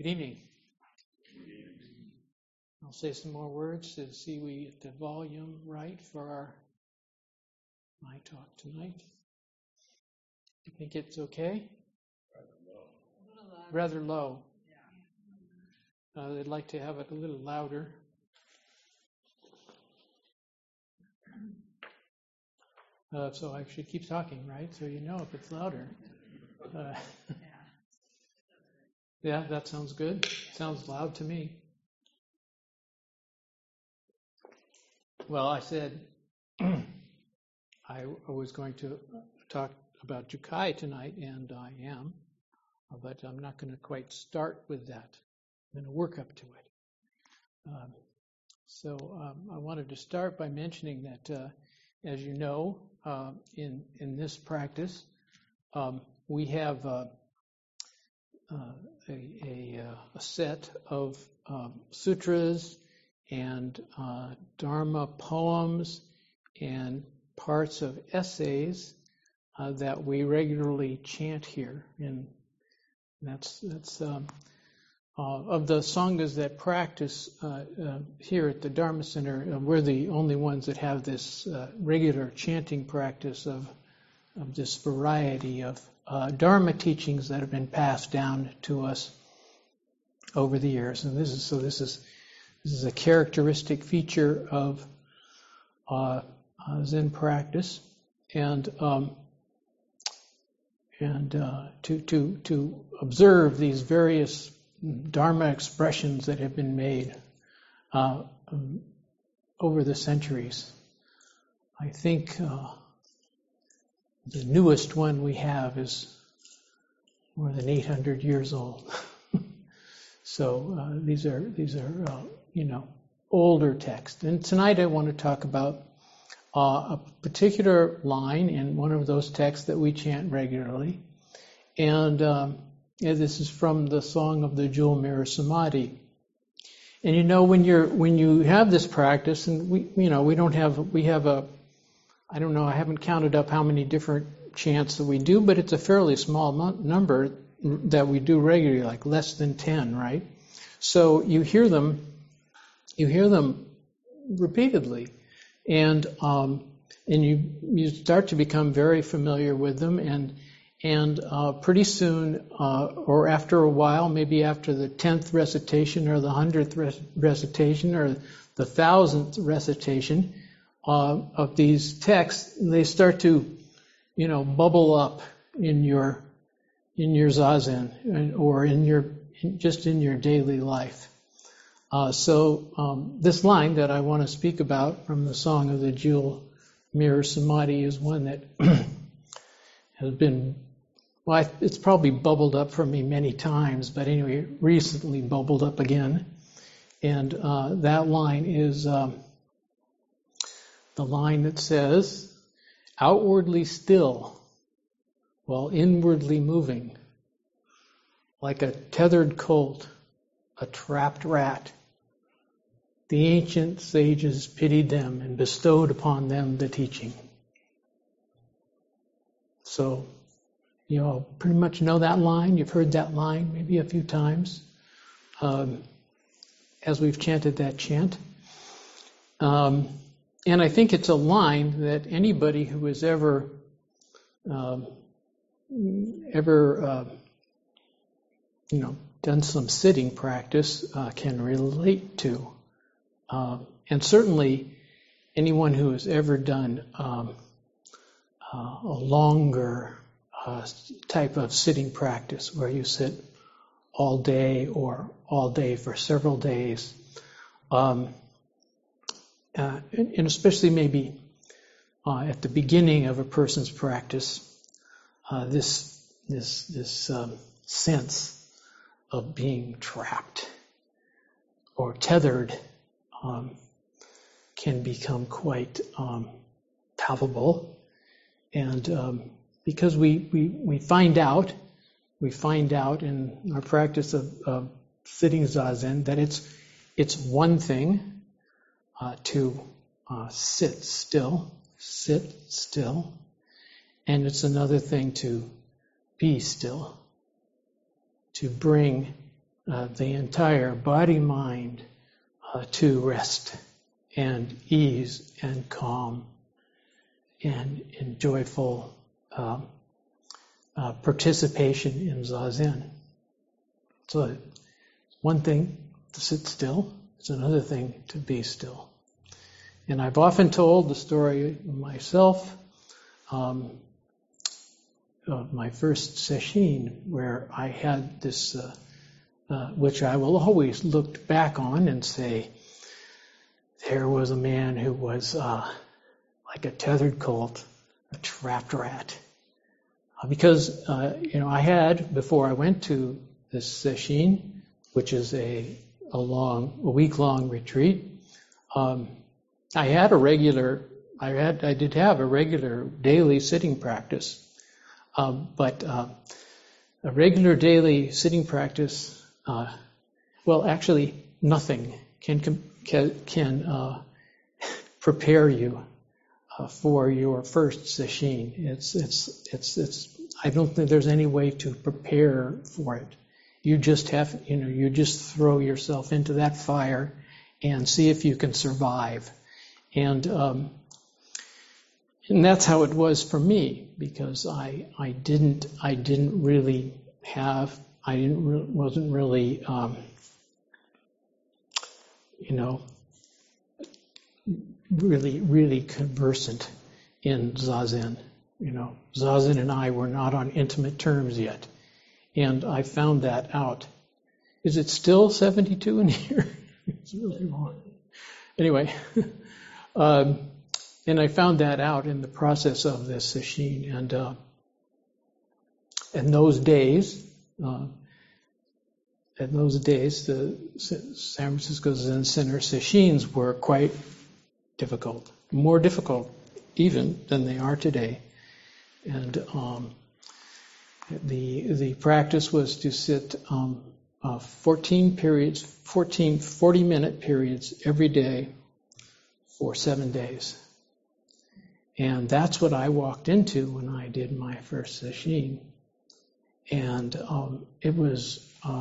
Good evening. I'll say some more words to see we get the volume right for my talk tonight. You think it's okay? Rather low. They'd like to have it a little louder. So I should keep talking, right? So you know if it's louder. Yeah, that sounds good. Sounds loud to me. Well, I said I was going to talk about Jukai tonight, and I am, but I'm not going to quite start with that. I'm going to work up to it. So I wanted to start by mentioning that, as you know, in this practice, we have a set of sutras and Dharma poems and parts of essays that we regularly chant here, and that's of the sanghas that practice here at the Dharma Center. We're the only ones that have this regular chanting practice of this variety of Dharma teachings that have been passed down to us over the years. And this is a characteristic feature of Zen practice, and to observe these various Dharma expressions that have been made over the centuries. I think the newest one we have is more than 800 years old. So these are older texts. And tonight I want to talk about a particular line in one of those texts that we chant regularly. And this is from the Song of the Jewel Mirror Samadhi. And when you have this practice, and we have I don't know, I haven't counted up how many different chants that we do, but it's a fairly small number that we do regularly, like less than 10, right? So you hear them repeatedly, and you start to become very familiar with them, and pretty soon, or after a while, maybe after the 10th recitation or the 100th recitation or the 1000th recitation of these texts, they start to, bubble up in your zazen or in your daily life. So this line that I want to speak about from the Song of the Jewel Mirror Samadhi is one that has been, it's probably bubbled up for me many times, but anyway, it recently bubbled up again. And that line is the line that says, outwardly still while inwardly moving, like a tethered colt, a trapped rat. The ancient sages pitied them and bestowed upon them the teaching. So, pretty much know that line. You've heard that line maybe a few times as we've chanted that chant. And I think it's a line that anybody who has ever done some sitting practice can relate to. And certainly anyone who has ever done a longer type of sitting practice where you sit all day or all day for several days, and especially maybe at the beginning of a person's practice, this sense of being trapped or tethered can become quite palpable, and because we find out in our practice of sitting zazen that it's one thing to sit still, and it's another thing to be still, to bring the entire body-mind to rest and ease and calm and in joyful participation in Zazen. So one thing to sit still, it's another thing to be still. And I've often told the story myself of my first sesshin, where I had this, which I will always look back on and say, there was a man who was like a tethered colt, a trapped rat. Because, I had, before I went to this sesshin, which is a week-long retreat, I did have a regular daily sitting practice. But a regular daily sitting practice, actually nothing can prepare you for your first sesshin. I don't think there's any way to prepare for it. You just you just throw yourself into that fire and see if you can survive. And that's how it was for me, because wasn't really really conversant in Zazen. Zazen and I were not on intimate terms yet. And I found that out. Is it still 72 in here? It's really long. Anyway, and I found that out in the process of this sesshin. And in those days, the San Francisco Zen Center sesshins were quite difficult, more difficult even than they are today. And the practice was to sit 40 40-minute periods every day for 7 days. And that's what I walked into when I did my first sesshin. And it was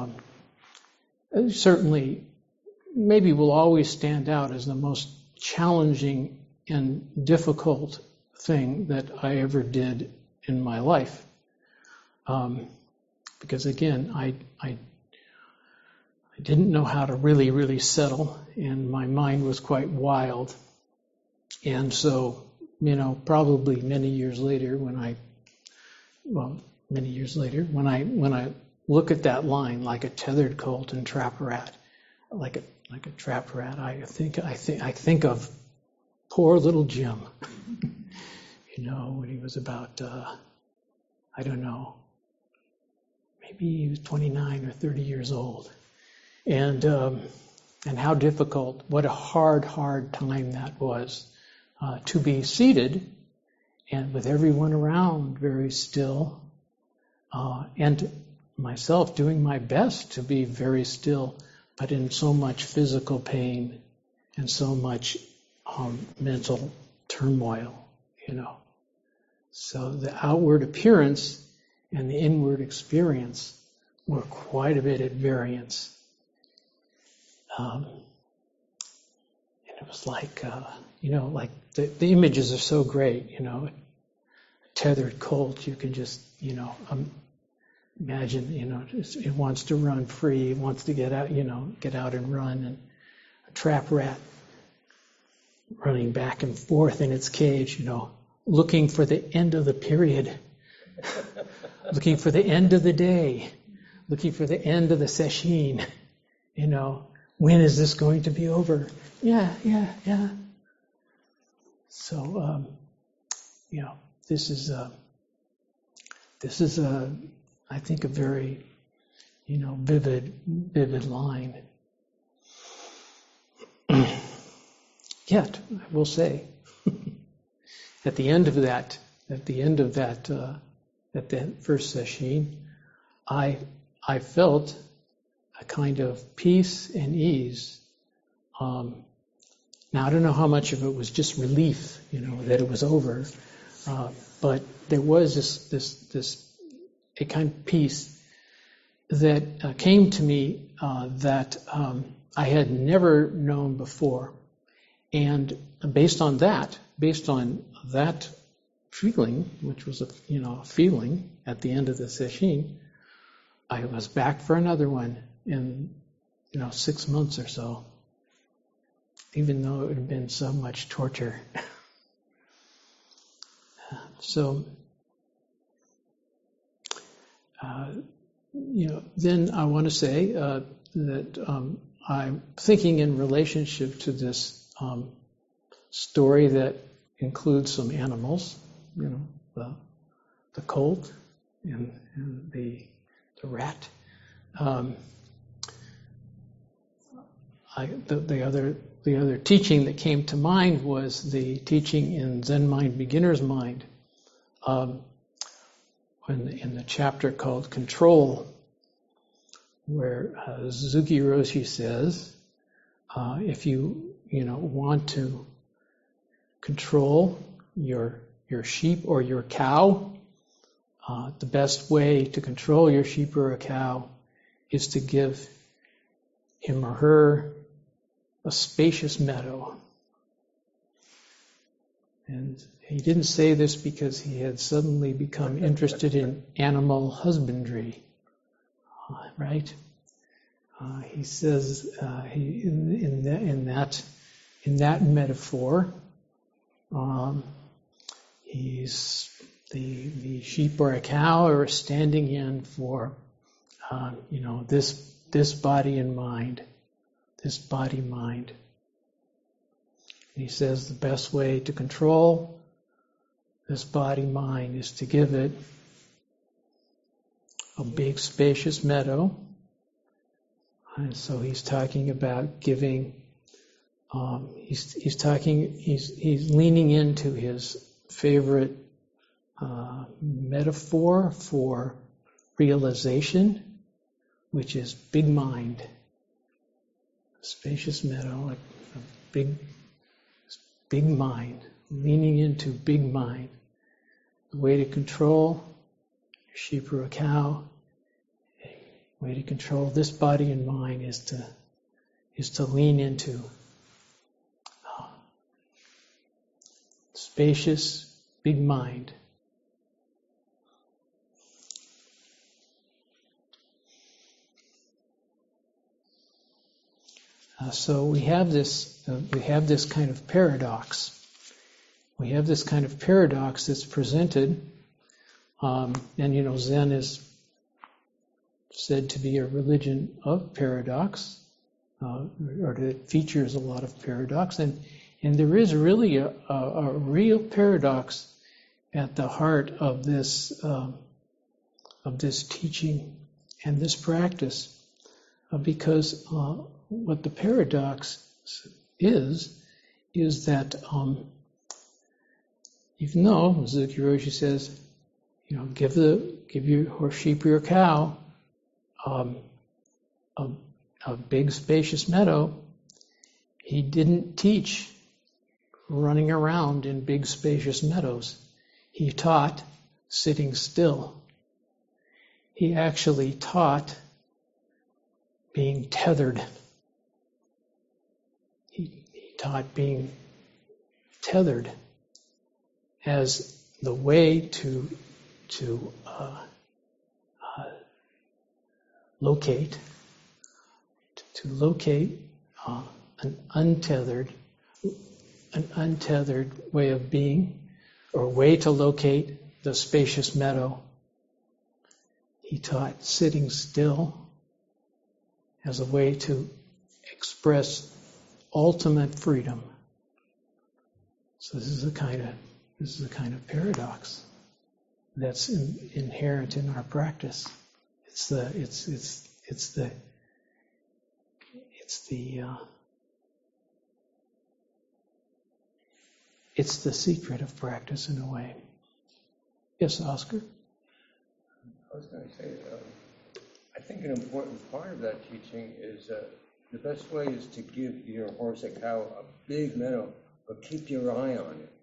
certainly, maybe will always stand out as the most challenging and difficult thing that I ever did in my life. Because again, I didn't know how to really, really settle, and my mind was quite wild. And so, probably many years later, when I look at that line, like a tethered colt and trap rat, like a trapped rat, I think of poor little Jim. When he was about, maybe he was 29 or 30 years old. And how difficult, what a hard time that was, to be seated and with everyone around very still, and myself doing my best to be very still, but in so much physical pain and so much mental turmoil, So the outward appearance and the inward experience were quite a bit at variance. And it was like, the images are so great, a tethered colt, you can just, imagine, it wants to run free, it wants to get out, get out and run, and a trap rat running back and forth in its cage, looking for the end of the period, looking for the end of the day, looking for the end of the sesshin, when is this going to be over? Yeah. So, this is I think a very, vivid line. Yet, I will say, at the end of that first sesshin, I felt a kind of peace and ease. Now I don't know how much of it was just relief, that it was over, but there was this a kind of peace that came to me that I had never known before. And based on that feeling, which was a feeling at the end of the session, I was back for another one in 6 months or so, even though it had been so much torture. So, then I want to say that I'm thinking in relationship to this story that includes some animals, the colt and the rat. The other teaching that came to mind was the teaching in Zen Mind, Beginner's Mind, in the chapter called Control, where Suzuki Roshi says, if you want to control your sheep or your cow, the best way to control your sheep or a cow is to give him or her a spacious meadow. And he didn't say this because he had suddenly become interested in animal husbandry, right? He says in that metaphor, he's the sheep or a cow are standing in for this body and mind, this body mind. He says the best way to control this body mind is to give it a big spacious meadow. And so he's talking about giving. He's leaning into his favorite metaphor for realization, which is big mind, a spacious meadow, like a big mind, leaning into big mind. The way to control your sheep or a cow, the way to control this body and mind is to lean into spacious, big mind. So we have this kind of paradox. We have this kind of paradox that's presented, and Zen is said to be a religion of paradox, or that features a lot of paradox, and there is really a real paradox at the heart of this teaching and this practice, because what the paradox is that even though Suzuki Roshi says, give your sheep or your cow a big spacious meadow, he didn't teach running around in big spacious meadows. He taught sitting still. He actually taught being tethered. He taught being tethered as the way to locate an untethered way of being, or way to locate the spacious meadow. He taught sitting still as a way to express ultimate freedom. So this is a kind of paradox that's inherent in our practice. It's the secret of practice in a way. Yes, Oscar? I was going to say, I think an important part of that teaching is the best way is to give your horse or cow a big meadow, but keep your eye on it.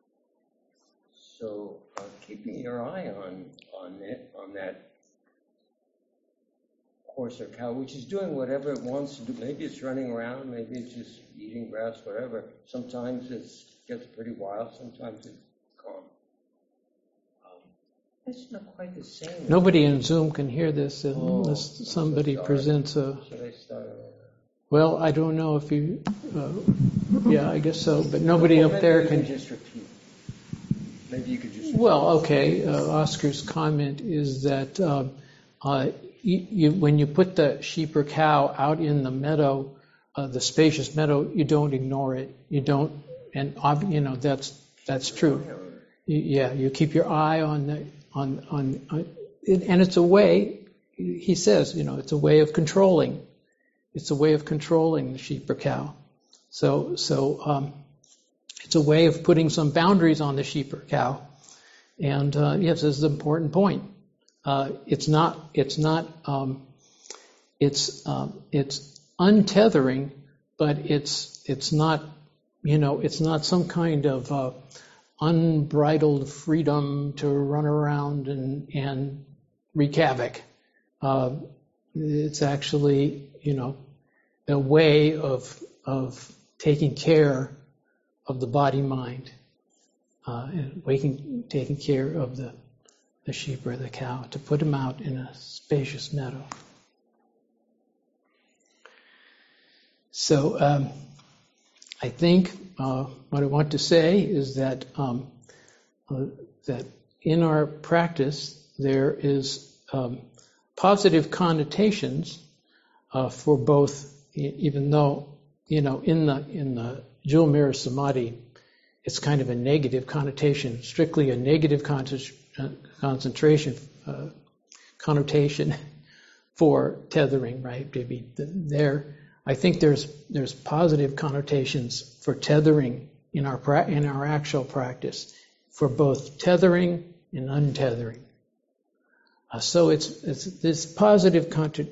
So keeping your eye on that horse or cow, which is doing whatever it wants to do. Maybe it's running around, maybe it's just eating grass, whatever. Sometimes it gets pretty wild, sometimes it's calm. It's not quite the same. Nobody in Zoom can hear this unless somebody presents a... Should I start over? Well, I don't know if you... yeah, I guess so, but nobody up there can... Just repeat. Maybe you could just repeat. Well, okay. Oscar's comment is that when you put the sheep or cow out in the meadow, the spacious meadow, you don't ignore it. You don't, and that's true. Yeah, you keep your eye on the and it's a way. He says, it's a way of controlling. It's a way of controlling the sheep or cow. So it's a way of putting some boundaries on the sheep or cow. And yes, this is an important point. It's untethering, but it's not some kind of unbridled freedom to run around and wreak havoc. It's actually, a way of taking care of the body mind, and taking care of the sheep or the cow, to put them out in a spacious meadow. So I think what I want to say is that that in our practice there is positive connotations for both, even though in the Jewel Mirror Samadhi it's kind of a negative connotation, strictly a negative connotation for tethering, right? I think there's positive connotations for tethering in our actual practice, for both tethering and untethering. So it's this positive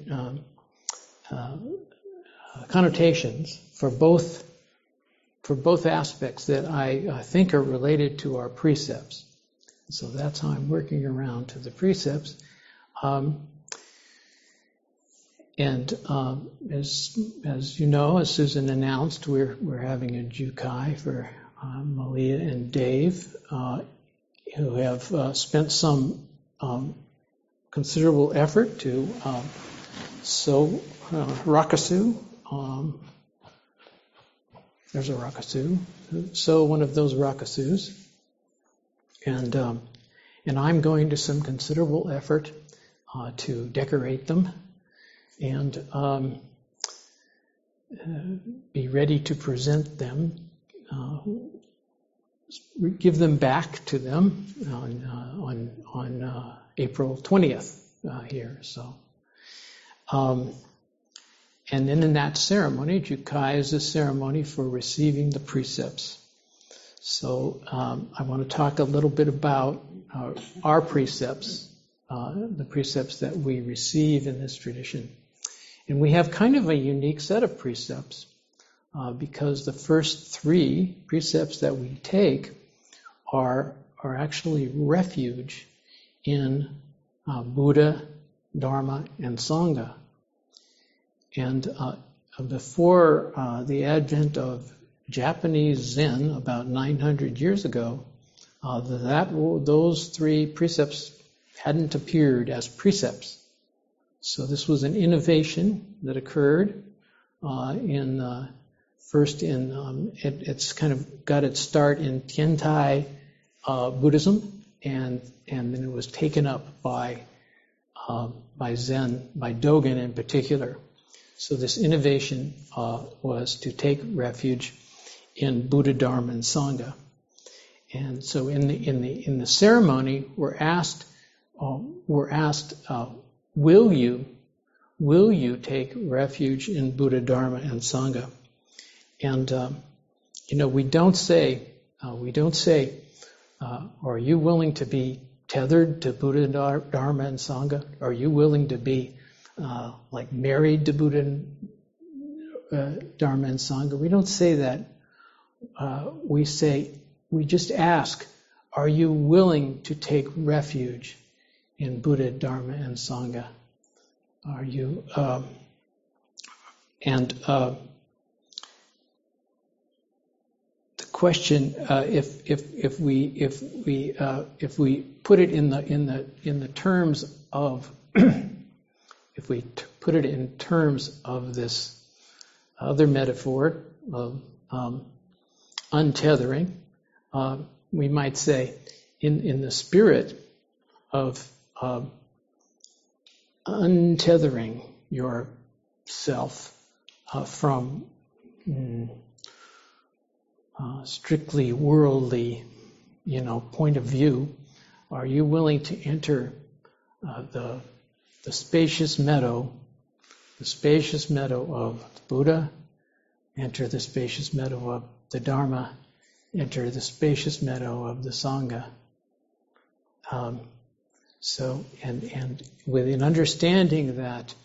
connotations for both aspects that I think are related to our precepts. So that's how I'm working around to the precepts. As you know, as Susan announced, we're having a Jukai for Malia and Dave, who have spent some considerable effort to sew Rakusu. There's a Rakusu. Sew one of those Rakusus, and I'm going to some considerable effort to decorate them and be ready to present them, give them back to them on April 20th here. So, and then in that ceremony, Jukai is a ceremony for receiving the precepts. So I want to talk a little bit about our precepts, the precepts that we receive in this tradition. And we have kind of a unique set of precepts because the first three precepts that we take are actually refuge in Buddha, Dharma, and Sangha. And before the advent of Japanese Zen about 900 years ago, those three precepts hadn't appeared as precepts. So this was an innovation that occurred it's kind of got its start in Tiantai Buddhism, and then it was taken up by Zen, by Dogen in particular. So this innovation was to take refuge in Buddha, Dharma, and Sangha. And so in the ceremony, we're asked, will you take refuge in Buddha, Dharma, and Sangha? And we don't say, are you willing to be tethered to Buddha, Dharma, and Sangha? Are you willing to be married to Buddha, Dharma, and Sangha? We don't say that. We just ask, are you willing to take refuge in Buddha, Dharma, and Sangha? Are you the question, if we put it in the terms of if we put it in terms of this other metaphor of untethering, we might say in the spirit of untethering yourself from strictly worldly, point of view, are you willing to enter the spacious meadow of the Buddha, enter the spacious meadow of the Dharma, enter the spacious meadow of the Sangha? So, and with an understanding that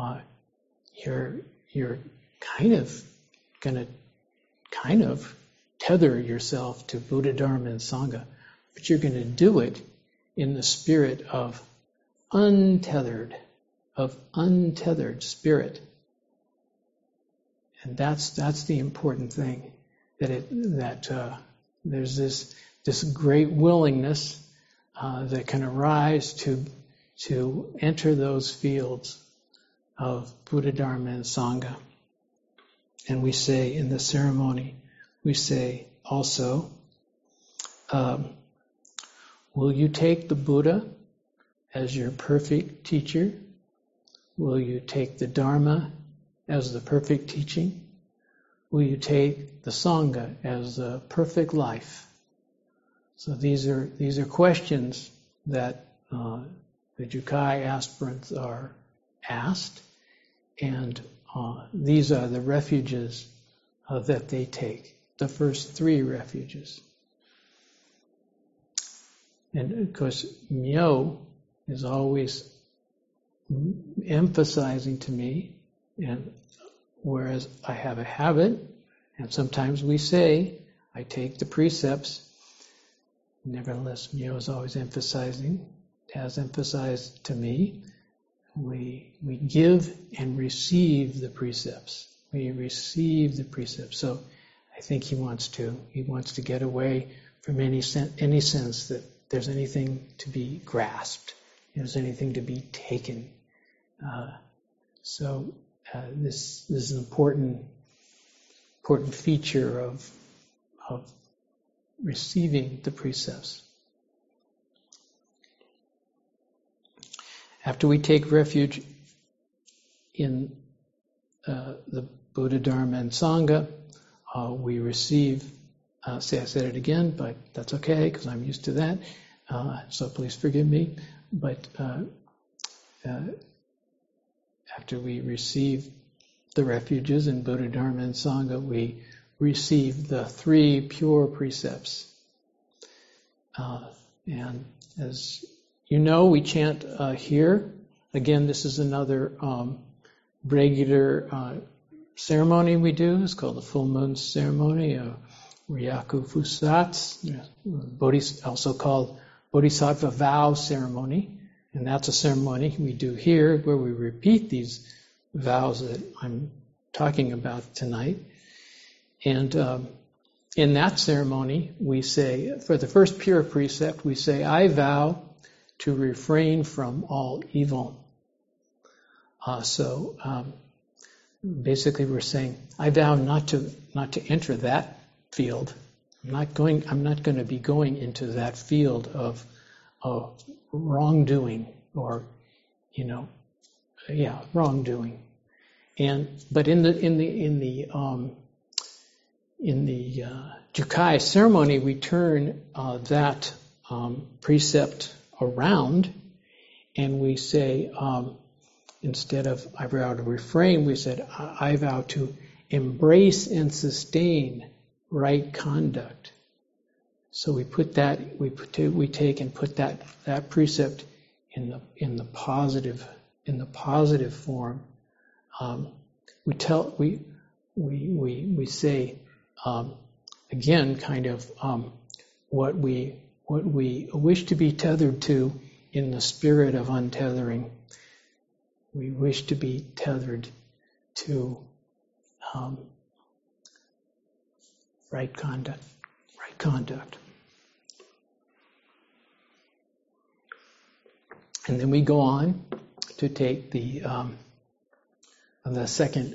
you're kind of going to tether yourself to Buddha, Dharma, and Sangha, but you're going to do it in the spirit of untethered spirit. And that's the important thing, that there's this great willingness that can arise to enter those fields of Buddha, Dharma, and Sangha. And we say in the ceremony, we say also, will you take the Buddha as your perfect teacher? Will you take the Dharma as the perfect teaching? Will you take the Sangha as the perfect life? So these are questions that the Jukai aspirants are asked, and these are the refuges that they take, the first 3 refuges. And of course, Myo is always emphasizing to me, and whereas I have a habit, and sometimes we say, I take the precepts, nevertheless, Myo is always emphasizing, has emphasized to me, we give and receive the precepts. We receive the precepts. So I think he wants to get away from any sense that there's anything to be grasped, there's anything to be taken. So this is an important feature of receiving the precepts. After we take refuge in the Buddha, Dharma, and Sangha, we receive, I said it again, but that's okay because I'm used to that, so please forgive me. But after we receive the refuges in Buddha, Dharma, and Sangha, we receive the 3 pure precepts. And as you know, we chant here. Again, this is another regular ceremony we do. It's called the full moon ceremony, Ryaku Fusatsu, also called Bodhisattva vow ceremony. And that's a ceremony we do here where we repeat these vows that I'm talking about tonight. And in that ceremony, we say, for the first pure precept, we say, I vow to refrain from all evil. So basically we're saying, I vow not to enter that field. I'm not going to be going into that field of wrongdoing or, wrongdoing. But in the Jukai ceremony, we turn that precept around, and we say, instead of I vow to refrain, we said I vow to embrace and sustain right conduct. So we put that, we take and put that precept in the positive form. We say again, kind of what we wish to be tethered to in the spirit of untethering. We wish to be tethered to right conduct. And then we go on to take the second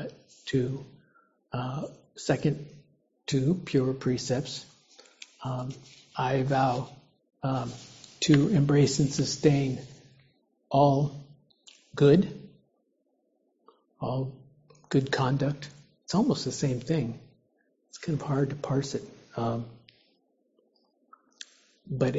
two pure precepts. I vow to embrace and sustain all good conduct. It's almost the same thing. It's kind of hard to parse it. But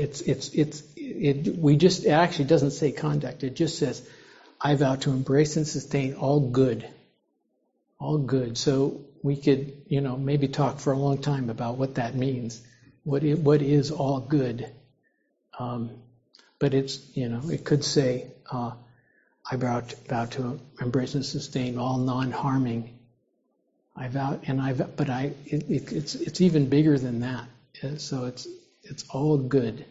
it actually doesn't say conduct. It just says, I vow to embrace and sustain all good. All good. So we could, maybe talk for a long time about what that means. What is all good? But it's, it could say, I vow to embrace and sustain all non-harming. It's even bigger than that. So it's all good.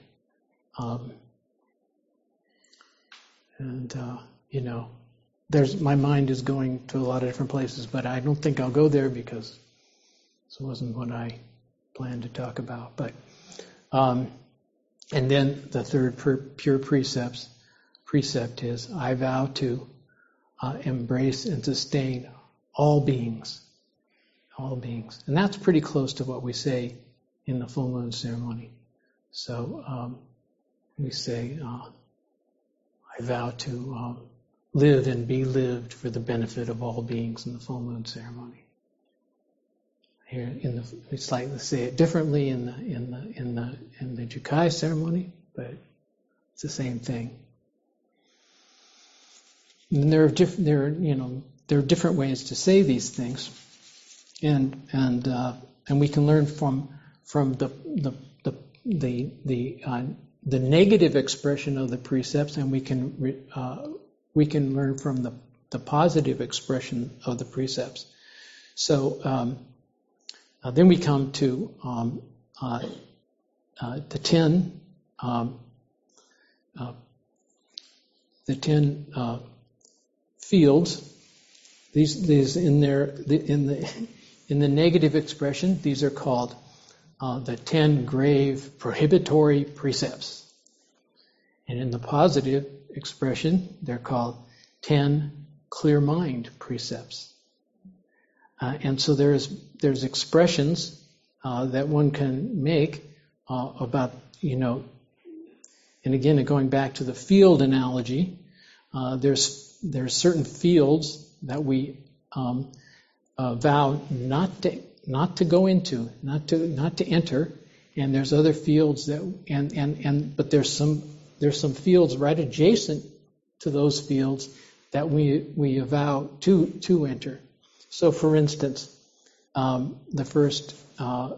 My mind is going to a lot of different places, but I don't think I'll go there because this wasn't what I planned to talk about. But and then the third pure precept is, I vow to embrace and sustain all beings. All beings. And that's pretty close to what we say in the full moon ceremony. So we say, I vow to live and be lived for the benefit of all beings in the full moon ceremony. Here we slightly say it differently in the Jukai ceremony, but it's the same thing. And there are different ways to say these things, and we can learn from the negative expression of the precepts, and we can learn from the positive expression of the precepts. So then we come to the 10 fields. These in the negative expression, these are called the 10 grave prohibitory precepts. And in the positive expression, they're called 10 clear mind precepts. And so there's expressions that one can make about, and again, going back to the field analogy, there's certain fields that we vow not to go into, not to enter, and there's other fields but there's some fields right adjacent to those fields that we vow to enter. So, for instance, the first of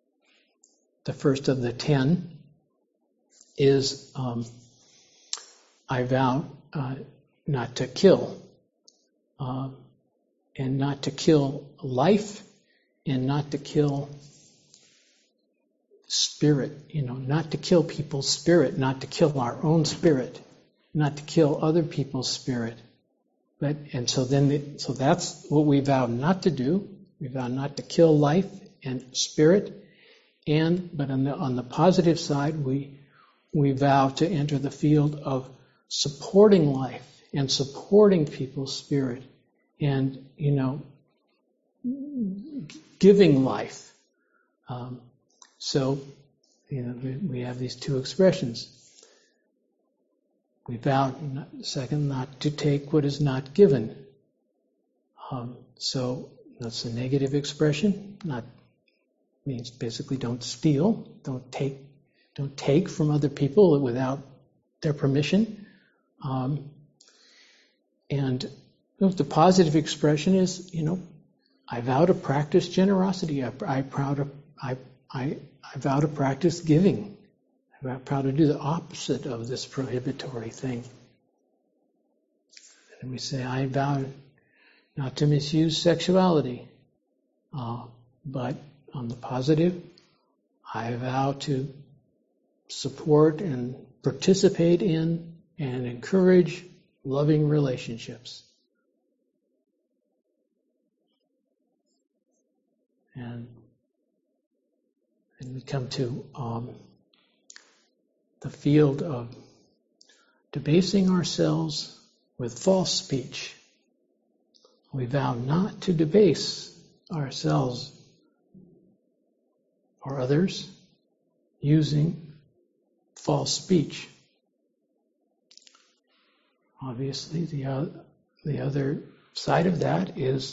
the 10 is I vow not to kill, and not to kill life, and not to kill spirit. Not to kill people's spirit, not to kill our own spirit, not to kill other people's spirit. So that's what we vow not to do. We vow not to kill life and spirit, but on the positive side, we vow to enter the field of supporting life and supporting people's spirit, and giving life. So we have these two expressions. We vow, second, not to take what is not given. So that's the negative expression. Not means basically don't steal, don't take from other people without their permission. And the positive expression is, I vow to practice generosity. I vow to practice giving. I'm proud to do the opposite of this prohibitory thing. And we say, I vow not to misuse sexuality. But on the positive, I vow to support and participate in and encourage loving relationships. And we come to the field of debasing ourselves with false speech. We vow not to debase ourselves or others using false speech. Obviously, the other side of that is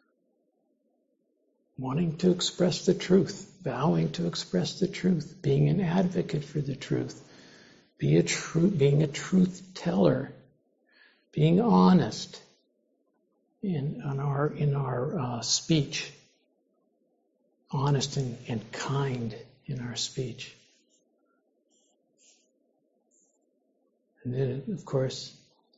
wanting to express the truth, vowing to express the truth, being an advocate for the truth, being a truth teller, being honest in our speech, honest and kind in our speech. And then, of course,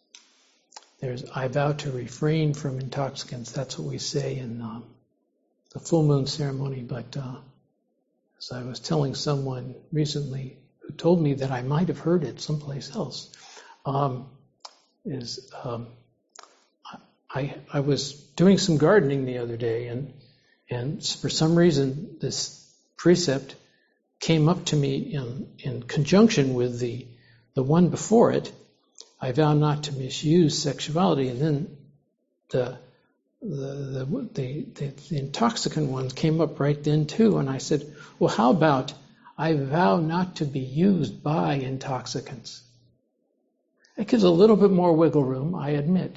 I vow to refrain from intoxicants. That's what we say in the full moon ceremony. But as I was telling someone recently who told me that I might have heard it someplace else, I was doing some gardening the other day, and for some reason this precept came up to me in conjunction with the one before it. I vow not to misuse sexuality, and then the intoxicant one came up right then too, and I said, well, how about I vow not to be used by intoxicants? It gives a little bit more wiggle room, I admit.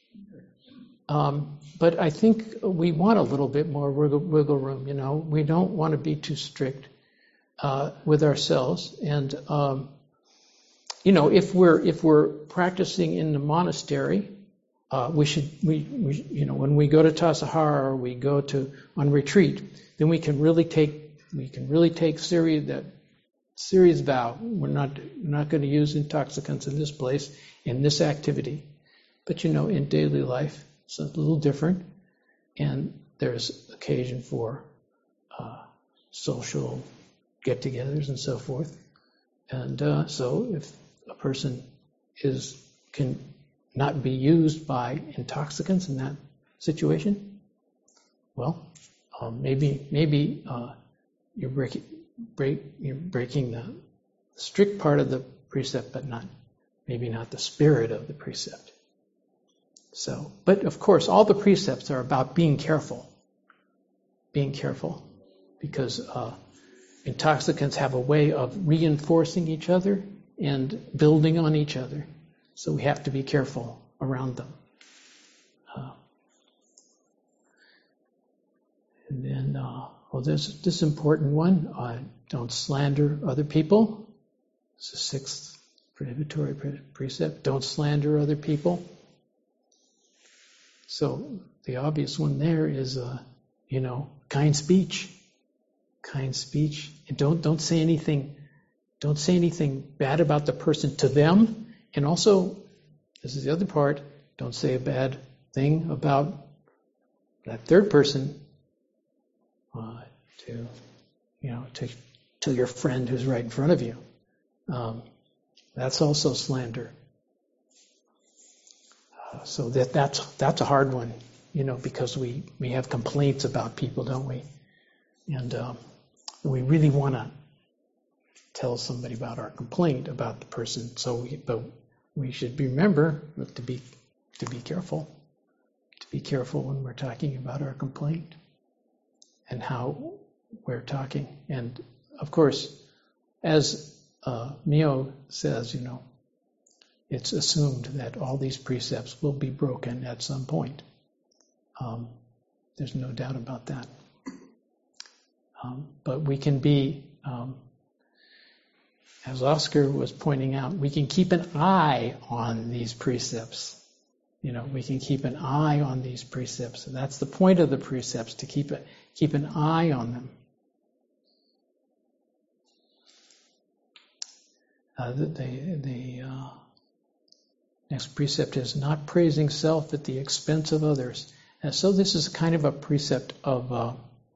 But I think we want a little bit more wiggle room, you know. We don't want to be too strict with ourselves. And, you know, if we're practicing in the monastery, we when we go to Tassajara or we go on retreat, then we can really take serious vow. We're not going to use intoxicants in this place, in this activity. But, you know, in daily life, it's a little different, and there's occasion for social get-togethers and so forth. And so if a person can not be used by intoxicants in that situation, well, maybe you're breaking the strict part of the precept, but maybe not the spirit of the precept. So, but of course, all the precepts are about being careful, because intoxicants have a way of reinforcing each other and building on each other. So we have to be careful around them. And then, this important one, don't slander other people. It's the sixth prohibitory precept. Don't slander other people. So the obvious one there is, kind speech. Kind speech. And don't say anything. Don't say anything bad about the person to them. And also, this is the other part, don't say a bad thing about that third person to your friend who's right in front of you. That's also slander. So that's a hard one, because we have complaints about people, don't we? And we really want to tell somebody about our complaint about the person. But we should remember to be careful. To be careful when we're talking about our complaint and how we're talking. And of course, as Mio says, it's assumed that all these precepts will be broken at some point. There's no doubt about that. But we can be, as Oscar was pointing out, we can keep an eye on these precepts. We can keep an eye on these precepts. And that's the point of the precepts, to keep an eye on them. The next precept is not praising self at the expense of others. And so this is kind of a precept of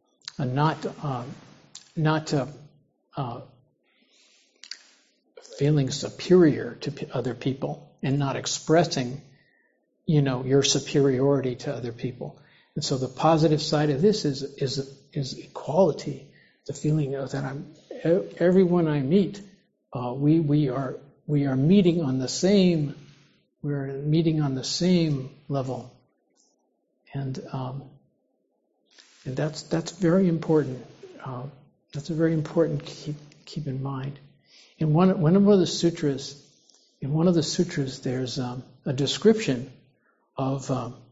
not feeling superior to other people. and not expressing, your superiority to other people. And so the positive side of this is equality, the feeling of that everyone I meet, we are meeting on the same, we're meeting on the same level, and that's very important. That's very important to keep in mind. In one of the sutras, there's a description of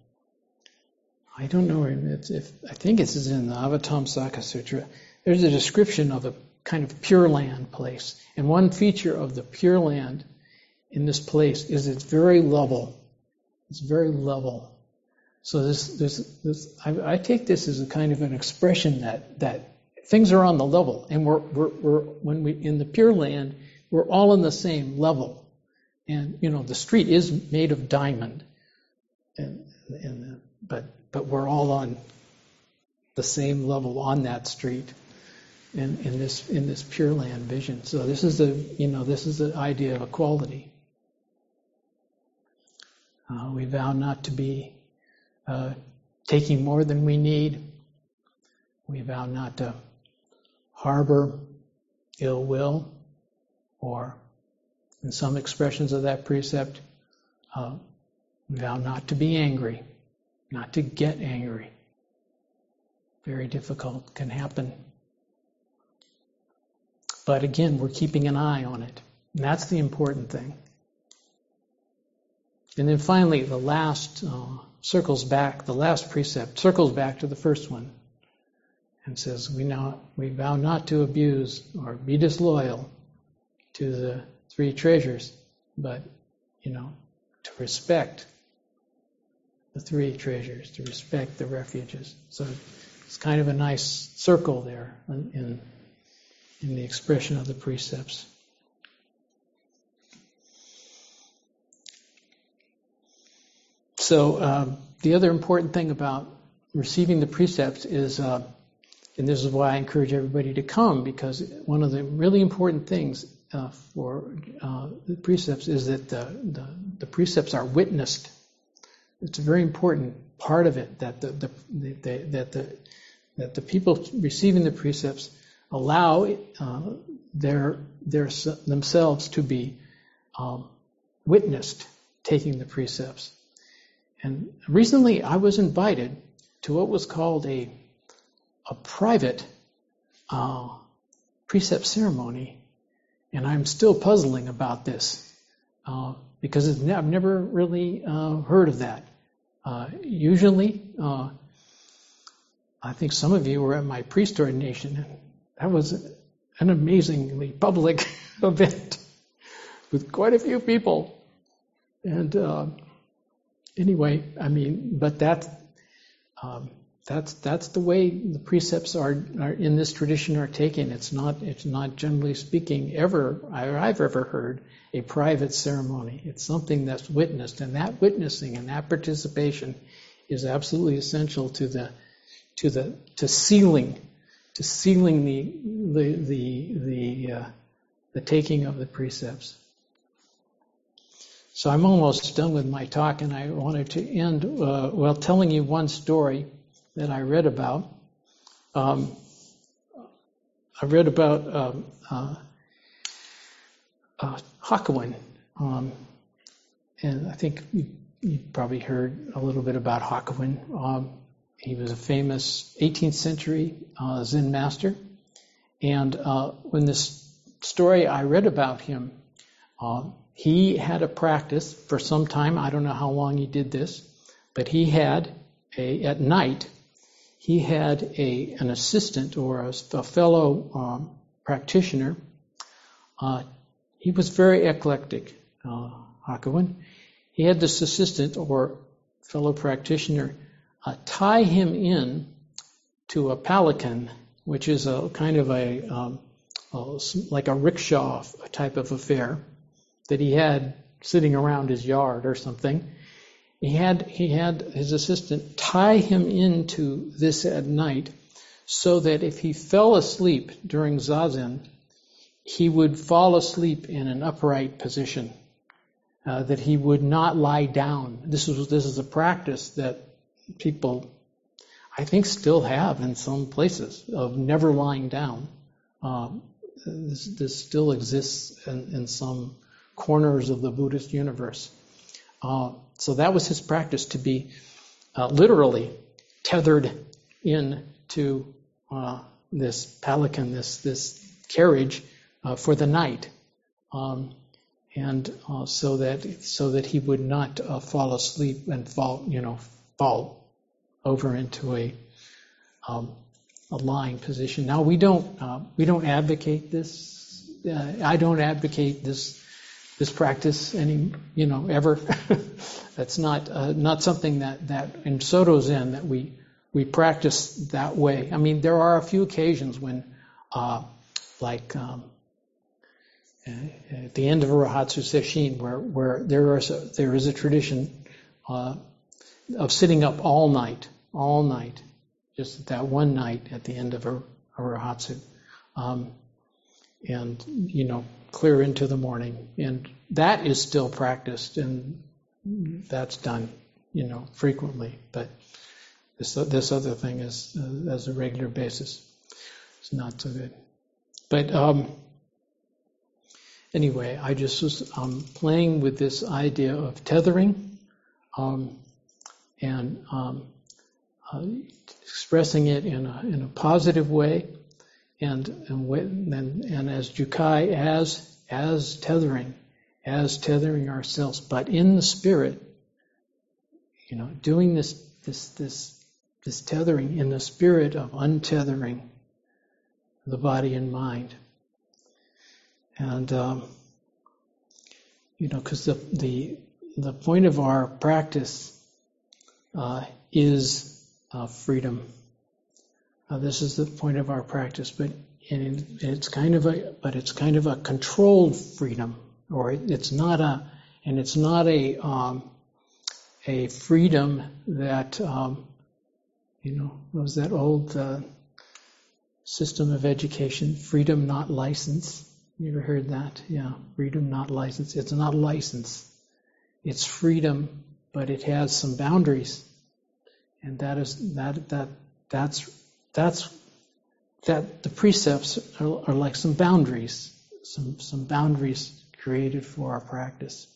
I don't know I think this is in the Avatamsaka Sutra. There's a description of a kind of Pure Land place, and one feature of the Pure Land in this place is it's very level. It's very level. So I take this as a kind of an expression that things are on the level, and when we in the Pure Land, we're all on the same level, and the street is made of diamond, but we're all on the same level on that street, in this Pure Land vision. So this is the idea of equality. We vow not to be taking more than we need. We vow not to harbor ill will, or in some expressions of that precept, we vow not to be angry, not to get angry. Very difficult, can happen. But again, we're keeping an eye on it. And that's the important thing. And then finally, the last precept circles back to the first one and says, we vow not to abuse or be disloyal to the three treasures, but, to respect the three treasures, to respect the refuges. So it's kind of a nice circle there in the expression of the precepts. So the other important thing about receiving the precepts is, and this is why I encourage everybody to come, because one of the really important things for the precepts is that the precepts are witnessed. It's a very important part of it that the people receiving the precepts allow themselves to be witnessed taking the precepts. And recently I was invited to what was called a private precept ceremony, and I'm still puzzling about this because I've never really heard of that. Usually, I think some of you were at my priest ordination. That was an amazingly public event with quite a few people. And anyway, but that's the way the precepts are in this tradition are taken. It's not generally speaking I've ever heard a private ceremony. It's something that's witnessed, and that witnessing and that participation is absolutely essential to sealing the taking of the precepts. So I'm almost done with my talk, and I wanted to end telling you one story that I read about. I read about Hakuin, and I think you probably heard a little bit about Hakuin. He was a famous 18th century Zen master, and when this story I read about him, he had a practice for some time. I don't know how long he did this, but he had at night, he had an assistant or a fellow practitioner. He was very eclectic, Hakuin. He had this assistant or fellow practitioner tie him in to a palanquin, which is a kind of like a rickshaw type of affair that he had sitting around his yard or something. He had his assistant tie him into this at night so that if he fell asleep during zazen, he would fall asleep in an upright position. that he would not lie down. This is a practice that people, I think, still have in some places of never lying down. This still exists in some corners of the Buddhist universe. So that was his practice, to be literally tethered into this palanquin, this carriage for the night, and so that he would not fall asleep and fall over into a lying position. Now we don't advocate this. I don't advocate this practice ever. That's not something that in Soto Zen that we practice that way. I mean, there are a few occasions when, at the end of a Rohatsu Sesshin, where there is a tradition of sitting up all night, just that one night at the end of a Rohatsu, and clear into the morning, and that is still practiced, and that's done, frequently. But this other thing is as a regular basis. It's not so good. But anyway, I just was playing with this idea of tethering, and expressing it in a positive way, and as Jukai, as tethering ourselves, but in the spirit, doing this tethering in the spirit of untethering the body and mind. And because the point of our practice is freedom. This is the point of our practice, but it's kind of a controlled freedom, or it's not a freedom that was that old system of education, freedom not license. You ever heard that? Yeah, freedom not license. It's not license. It's freedom, but it has some boundaries, and that's the precepts are like some boundaries, some boundaries created for our practice.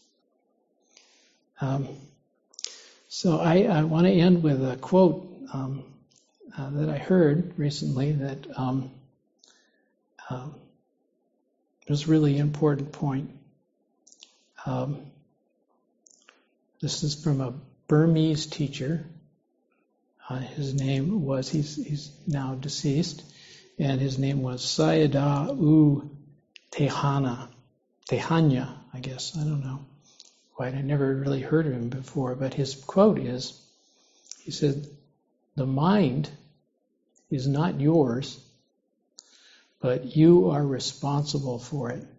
So I want to end with a quote that I heard recently that was a really important point. This is from a Burmese teacher. His name was, he's now deceased, and his name was Sayadaw U Tehanya, I guess. I don't know. Quite, I never really heard of him before, but his quote is, he said, "The mind is not yours, but you are responsible for it."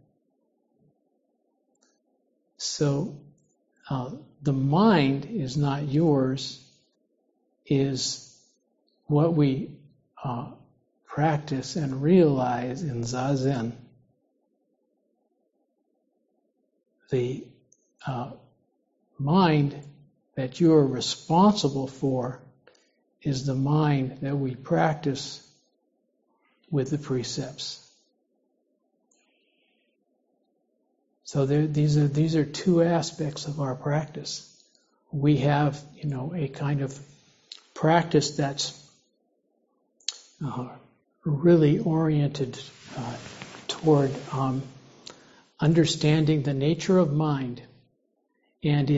So, the mind is not yours is what we practice and realize in Zazen. The mind that you are responsible for is the mind that we practice with the precepts. So these are two aspects of our practice. We have, a kind of practice that's really oriented toward understanding the nature of mind and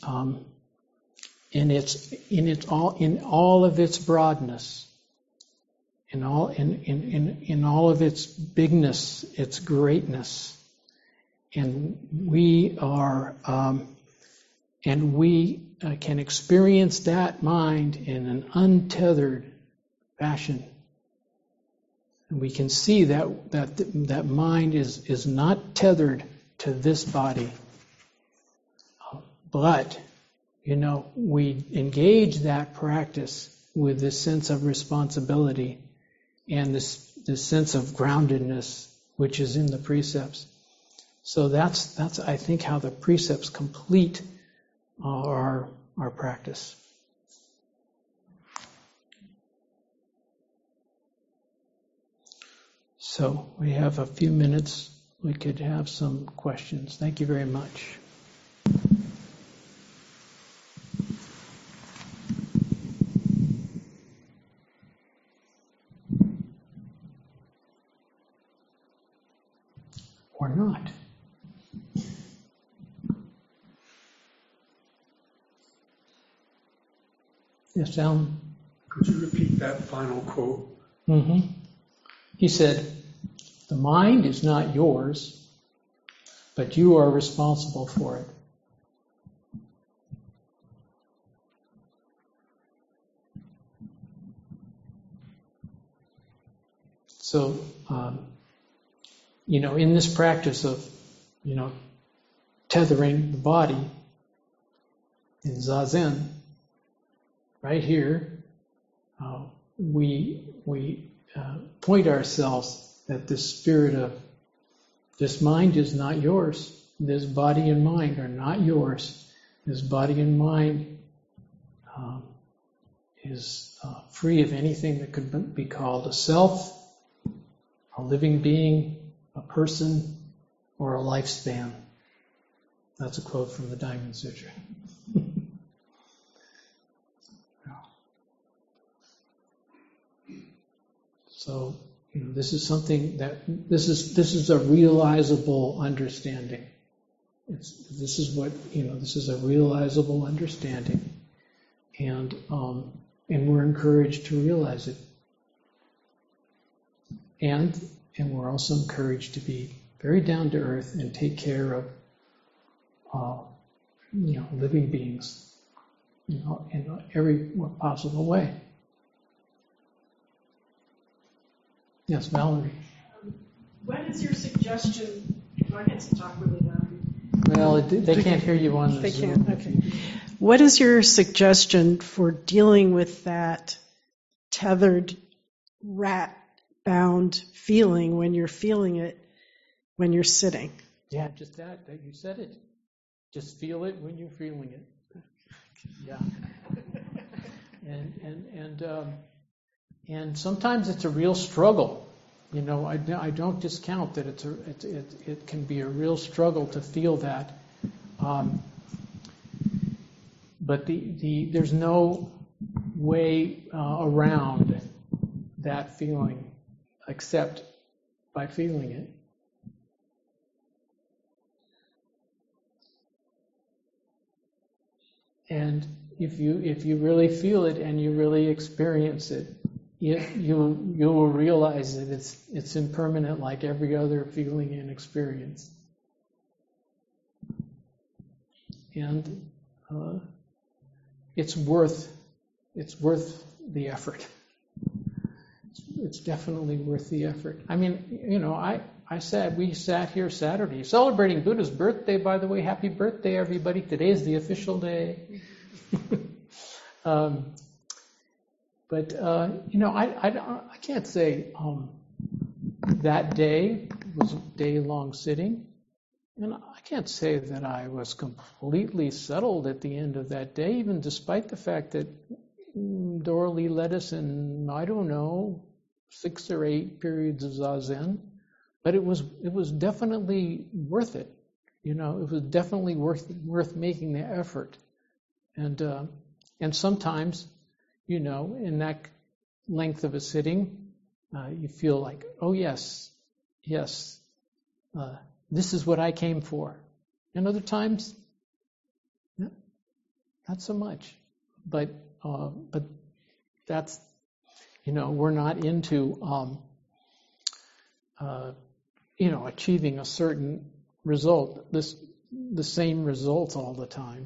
in all of its broadness, in all of its bigness, its greatness, and we can experience that mind in an untethered fashion. And we can see that mind is not tethered to this body. But, we engage that practice with this sense of responsibility and this sense of groundedness, which is in the precepts. So that's I think how the precepts complete our practice. So we have a few minutes. We could have some questions. Thank you very much. Or not. Yes, Alan? Could you repeat that final quote? Mm-hmm. He said, "The mind is not yours, but you are responsible for it." So, in this practice of, tethering the body in Zazen, right here, we point ourselves at this spirit of this mind is not yours. This body and mind are not yours. This body and mind is free of anything that could be called a self, a living being, a person, or a lifespan. That's a quote from the Diamond Sutra. So, this is something this is a realizable understanding. This is a realizable understanding, and we're encouraged to realize it, and we're also encouraged to be very down to earth and take care of living beings, in every possible way. Yes, Valerie. What is your suggestion? Go ahead and talk really loud. Well, they can't hear you on the They Zoom. can't. Okay. What is your suggestion for dealing with that tethered, rat-bound feeling when you're feeling it when you're sitting? Yeah, just that you said it. Just feel it when you're feeling it. Yeah. And sometimes it's a real struggle. I don't discount that it can be a real struggle to feel that. But there's no way around that feeling except by feeling it. And if you really feel it and you really experience it, you will realize that it's impermanent, like every other feeling and experience. And it's worth the effort. It's definitely worth the effort. I mean, we sat here Saturday celebrating Buddha's birthday. By the way, happy birthday, everybody! Today is the official day. But I can't say that day was a day-long sitting, and I can't say that I was completely settled at the end of that day, even despite the fact that Dora Lee led us in, 6 or 8 periods of Zazen. But it was definitely worth it. It was definitely worth making the effort. And sometimes, in that length of a sitting, you feel like, oh yes, this is what I came for. And other times, not so much. But that's, we're not into achieving a certain result, the same result all the time.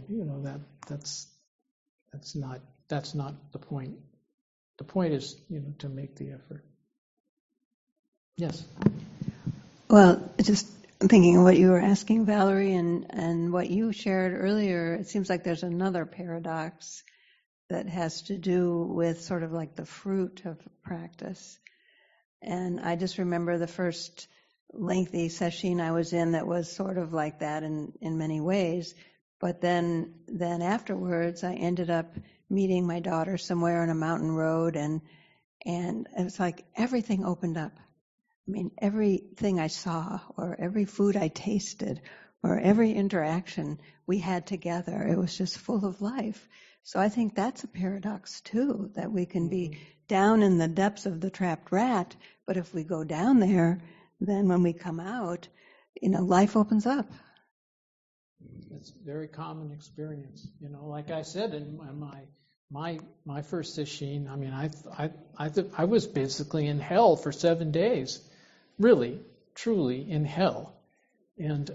That's not the point. The point is, to make the effort. Yes. Well, just thinking of what you were asking, Valerie, and what you shared earlier, it seems like there's another paradox that has to do with sort of like the fruit of practice. And I just remember the first lengthy sesshin I was in that was sort of like that in many ways. But then afterwards, I ended up meeting my daughter somewhere on a mountain road, and it was like everything opened up. I mean, everything I saw, or every food I tasted, or every interaction we had together, it was just full of life. So I think that's a paradox too, that we can be down in the depths of the trapped rat, but if we go down there, then when we come out, life opens up. It's a very common experience. Like I said in my first sesshin, I mean, I was basically in hell for 7 days, really, truly in hell, and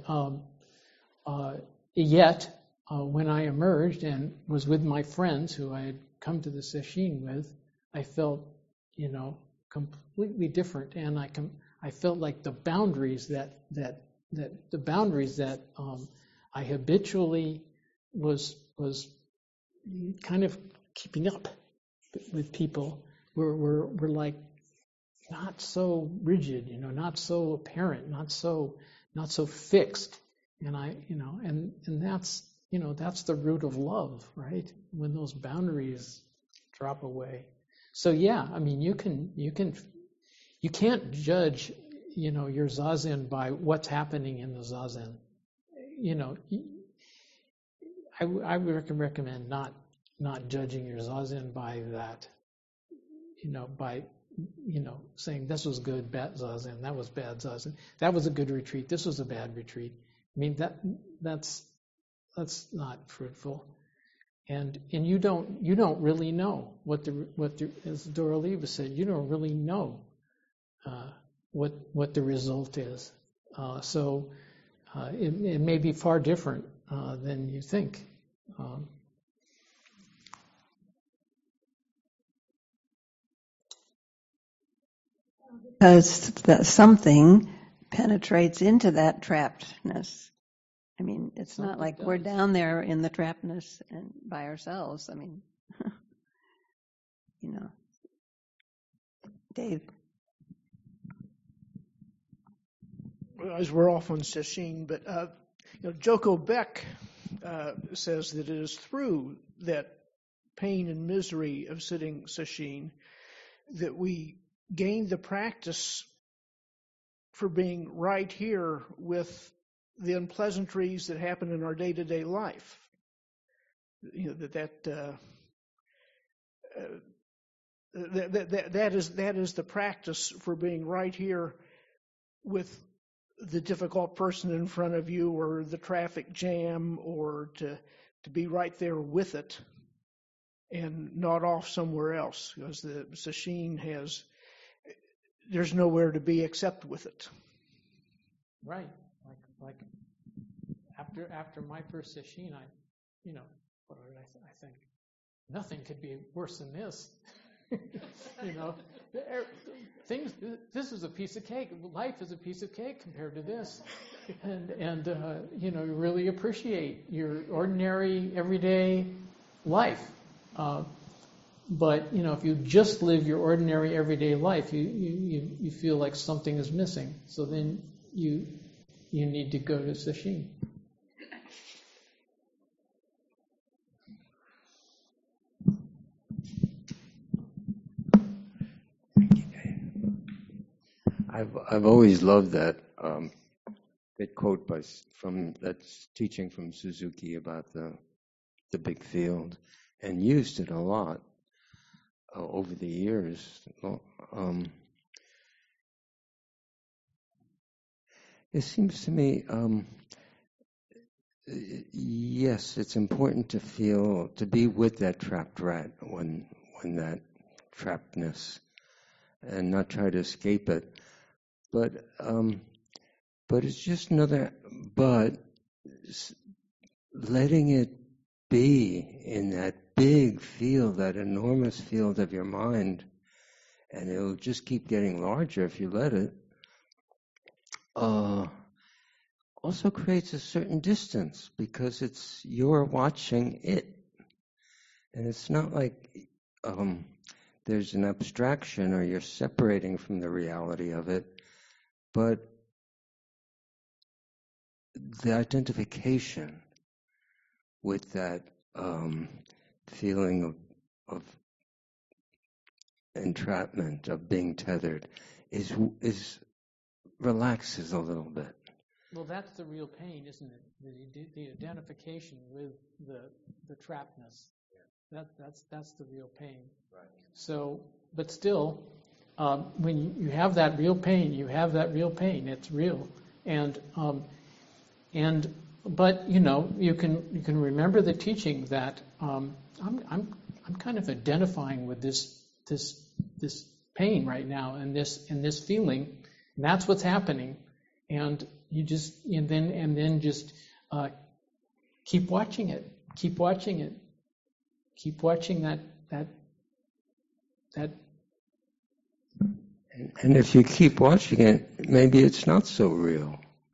yet when I emerged and was with my friends who I had come to the sesshin with, I felt, completely different, and I felt like the boundaries that I habitually was kind of keeping up with people were like not so rigid, not so apparent, not so fixed, and that's the root of love, right? When those boundaries drop away. So yeah, I mean, you can't judge, your zazen by what's happening in the zazen. I would recommend not judging your zazen by that. By saying this was good, bad zazen, that was bad zazen, that was a good retreat, this was a bad retreat. I mean, that's not fruitful. And you don't really know what as Dora Leva said, you don't really know what the result is. So it may be far different than you think. Because something penetrates into that trappedness. I mean, it's not like we're down there in the trappedness and by ourselves. I mean, Dave. As we're off on sesshin, but Joko Beck says that it is through that pain and misery of sitting sesshin that we gain the practice for being right here with the unpleasantries that happen in our day-to-day life. That is the practice for being right here with the difficult person in front of you, or the traffic jam, or to be right there with it and not off somewhere else, because the sesshin there's nowhere to be except with it. Right. Like after my first sesshin, what did I think? Nothing could be worse than this. This is a piece of cake. Life is a piece of cake compared to this, and you really appreciate your ordinary everyday life. But if you just live your ordinary everyday life, you feel like something is missing. So then you need to go to sesshin. I've always loved that quote that's teaching from Suzuki about the big field, and used it a lot over the years. It seems to me, yes, it's important to be with that trapped rat when that trappedness, and not try to escape it. But it's just letting it be in that big field, that enormous field of your mind, and it'll just keep getting larger if you let it, also creates a certain distance, because you're watching it. And it's not like there's an abstraction or you're separating from the reality of it, but the identification with that feeling of entrapment, of being tethered, is relaxes a little bit. Well, that's the real pain, isn't it? The identification with the trappedness. That's the real pain. Right. So, but still, when you have that real pain, you have that real pain. It's real, but you can remember the teaching that I'm kind of identifying with this pain right now and this feeling, and that's what's happening, and you just and then just keep watching it, keep watching that. And if you keep watching it, maybe it's not so real.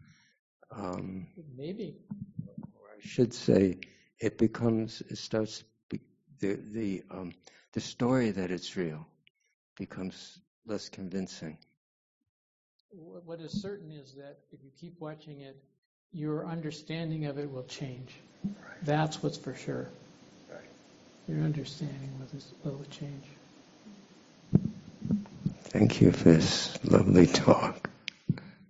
Maybe. Or I should say, the story that it's real becomes less convincing. What is certain is that if you keep watching it, your understanding of it will change. Right. That's what's for sure. Right. Your understanding will change. Thank you for this lovely talk.